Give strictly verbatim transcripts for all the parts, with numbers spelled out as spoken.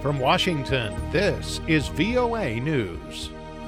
From Washington, this is V O A News.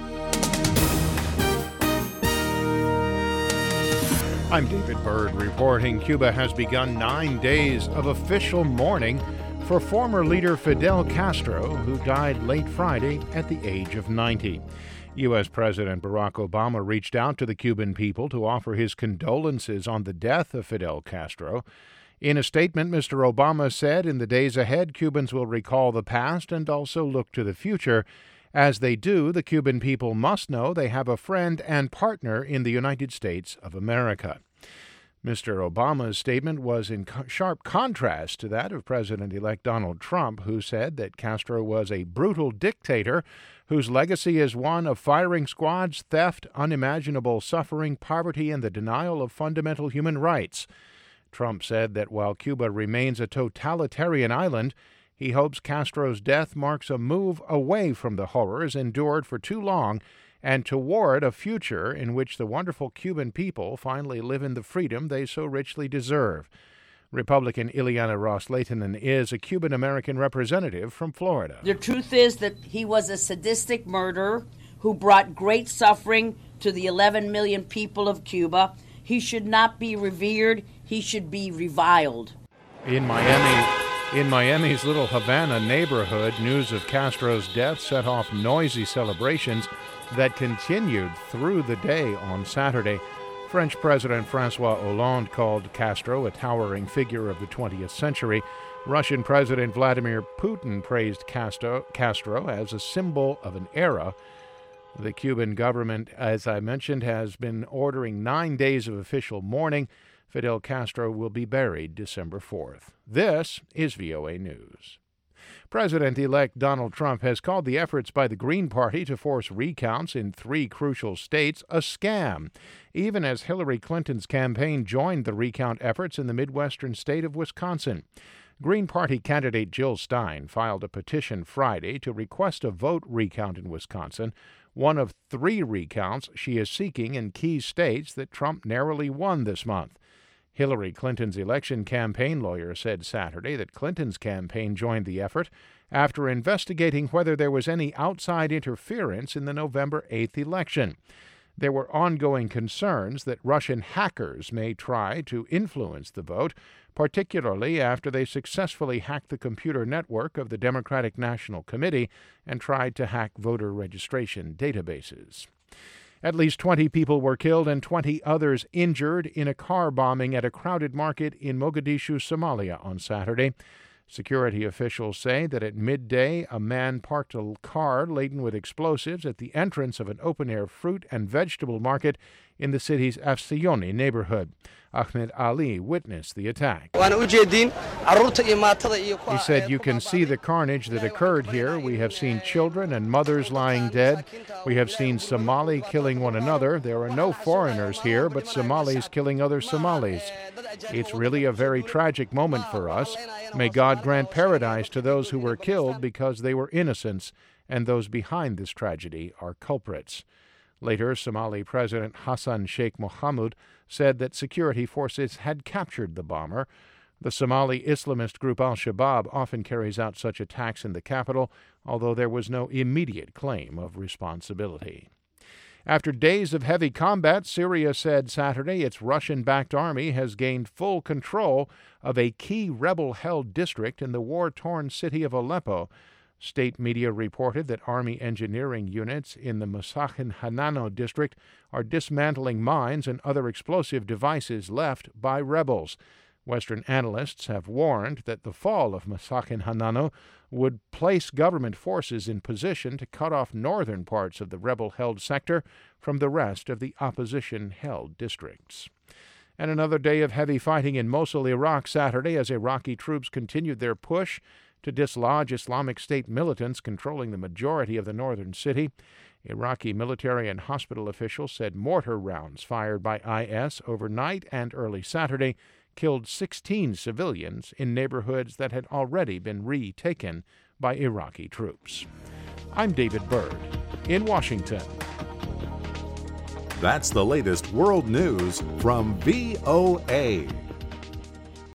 I'm David Byrd reporting Cuba has begun nine days of official mourning for former leader Fidel Castro, who died late Friday at the age of ninety. U S. President Barack Obama reached out to the Cuban people to offer his condolences on the death of Fidel Castro. In a statement, Mister Obama said in the days ahead, Cubans will recall the past and also look to the future. As they do, the Cuban people must know they have a friend and partner in the United States of America. Mister Obama's statement was in co- sharp contrast to that of President-elect Donald Trump, who said that Castro was a brutal dictator whose legacy is one of firing squads, theft, unimaginable suffering, poverty, and the denial of fundamental human rights. Trump said that while Cuba remains a totalitarian island, he hopes Castro's death marks a move away from the horrors endured for too long and toward a future in which the wonderful Cuban people finally live in the freedom they so richly deserve. Republican Ileana Ros-Lehtinen is a Cuban-American representative from Florida. The truth is that he was a sadistic murderer who brought great suffering to the eleven million people of Cuba. He should not be revered. He should be reviled. In Miami, in Miami's Little Havana neighborhood, news of Castro's death set off noisy celebrations that continued through the day on Saturday. French President François Hollande called Castro a towering figure of the twentieth century. Russian President Vladimir Putin praised Castro, Castro as a symbol of an era. The Cuban government, as I mentioned, has been ordering nine days of official mourning. Fidel Castro will be buried December fourth. This is V O A News. President-elect Donald Trump has called the efforts by the Green Party to force recounts in three crucial states a scam, even as Hillary Clinton's campaign joined the recount efforts in the Midwestern state of Wisconsin. Green Party candidate Jill Stein filed a petition Friday to request a vote recount in Wisconsin, one of three recounts she is seeking in key states that Trump narrowly won this month. Hillary Clinton's election campaign lawyer said Saturday that Clinton's campaign joined the effort after investigating whether there was any outside interference in the November eighth election. There were ongoing concerns that Russian hackers may try to influence the vote, particularly after they successfully hacked the computer network of the Democratic National Committee and tried to hack voter registration databases. At least twenty people were killed and twenty others injured in a car bombing at a crowded market in Mogadishu, Somalia on Saturday. Security officials say that at midday, a man parked a car laden with explosives at the entrance of an open-air fruit and vegetable market in the city's Afsiyoni neighborhood. Ahmed Ali witnessed the attack. He said, "You can see the carnage that occurred here. We have seen children and mothers lying dead. We have seen Somali killing one another. There are no foreigners here, but Somalis killing other Somalis. It's really a very tragic moment for us. May God grant paradise to those who were killed because they were innocents, and those behind this tragedy are culprits." Later, Somali President Hassan Sheikh Mohamud said that security forces had captured the bomber. The Somali Islamist group Al-Shabaab often carries out such attacks in the capital, although there was no immediate claim of responsibility. After days of heavy combat, Syria said Saturday its Russian-backed army has gained full control of a key rebel-held district in the war-torn city of Aleppo. State media reported that Army engineering units in the Masakin Hanano district are dismantling mines and other explosive devices left by rebels. Western analysts have warned that the fall of Masakin Hanano would place government forces in position to cut off northern parts of the rebel-held sector from the rest of the opposition-held districts. And another day of heavy fighting in Mosul, Iraq, Saturday, as Iraqi troops continued their push to dislodge Islamic State militants controlling the majority of the northern city. Iraqi military and hospital officials said mortar rounds fired by I S overnight and early Saturday killed sixteen civilians in neighborhoods that had already been retaken by Iraqi troops. I'm David Byrd in Washington. That's the latest world news from V O A.